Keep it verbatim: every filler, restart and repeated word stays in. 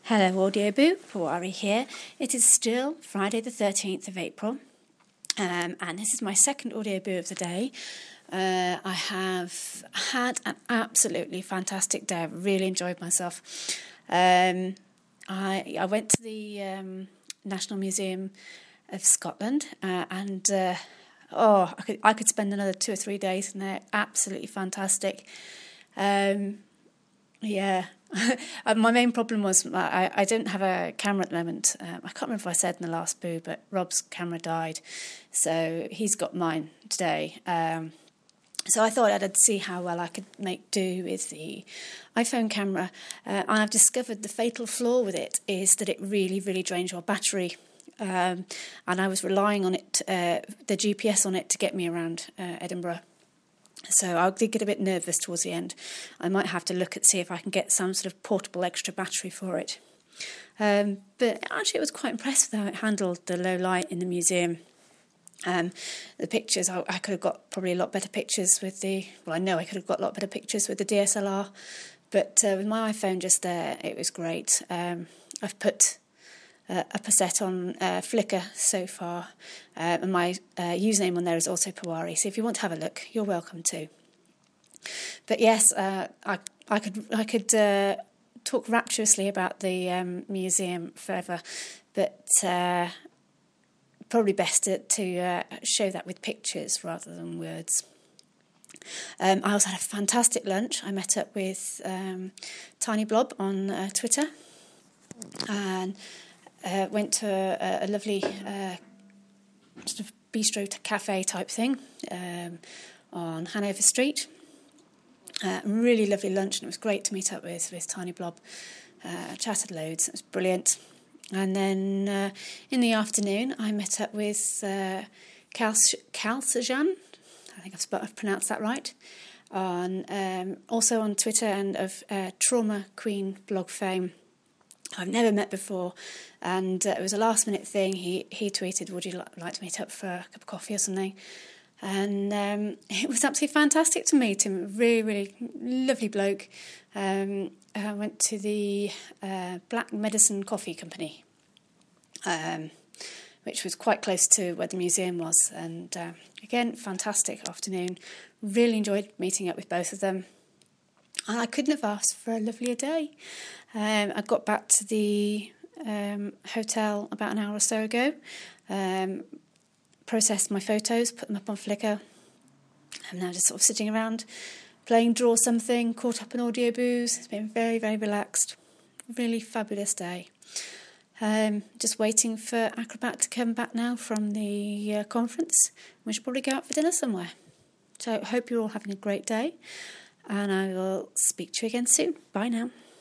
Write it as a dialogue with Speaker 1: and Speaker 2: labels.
Speaker 1: Hello Audioboo, Pawari here. It is still Friday the thirteenth of April, um, and this is my second Audioboo of the day. Uh, I have had an absolutely fantastic day. I've really enjoyed myself. Um, I, I went to the um, National Museum of Scotland, uh, and uh, oh, I could, I could spend another two or three days in there. Absolutely fantastic. Um, yeah. My main problem was I, I don't have a camera at the moment. Um, I can't remember if I said in the last boo, but Rob's camera died, so he's got mine today. Um, so I thought I'd see how well I could make do with the iPhone camera. Uh, and I've discovered the fatal flaw with it is that it really, really drains your battery. Um, and I was relying on it, uh, the G P S on it to get me around uh, Edinburgh. So I did get a bit nervous towards the end. I might have to look at see if I can get some sort of portable extra battery for it. Um, but actually, I was quite impressed with how it handled the low light in the museum. Um, the pictures, I, I could have got probably a lot better pictures with the. Well, I know I could have got a lot better pictures with the D S L R, but uh, with my iPhone just there, it was great. Um, I've put Uh, a percent on uh, Flickr so far, uh, and my uh, username on there is also Pawari. So if you want to have a look, you're welcome to. But yes, uh, I I could I could uh, talk rapturously about the um, museum forever, but uh, probably best to, to uh, show that with pictures rather than words. Um, I also had a fantastic lunch. I met up with um, Tiny Blob on uh, Twitter, and Uh, went to a, a lovely uh, sort of bistro cafe type thing um, on Hanover Street. Uh, really lovely lunch, and it was great to meet up with, with Tiny Blob. Uh, chatted loads, it was brilliant. And then uh, in the afternoon, I met up with uh, Cal Sajan, I think I've, I've pronounced that right, on um, also on Twitter and of uh, Trauma Queen blog fame. I've never met before, and uh, it was a last-minute thing. He he tweeted, would you li- like to meet up for a cup of coffee or something? And um, it was absolutely fantastic to meet him. Really, really lovely bloke. Um, I went to the uh, Black Medicine Coffee Company, um, which was quite close to where the museum was. And uh, again, fantastic afternoon. Really enjoyed meeting up with both of them. And I couldn't have asked for a lovelier day. Um, I got back to the um, hotel about an hour or so ago, um, processed my photos, put them up on Flickr. I'm now just sort of sitting around, playing Draw Something, caught up in Audioboos. It's been very, very relaxed. Really fabulous day. Um, just waiting for Acrobat to come back now from the uh, conference. We should probably go out for dinner somewhere. So I hope you're all having a great day. And I will speak to you again soon. Bye now.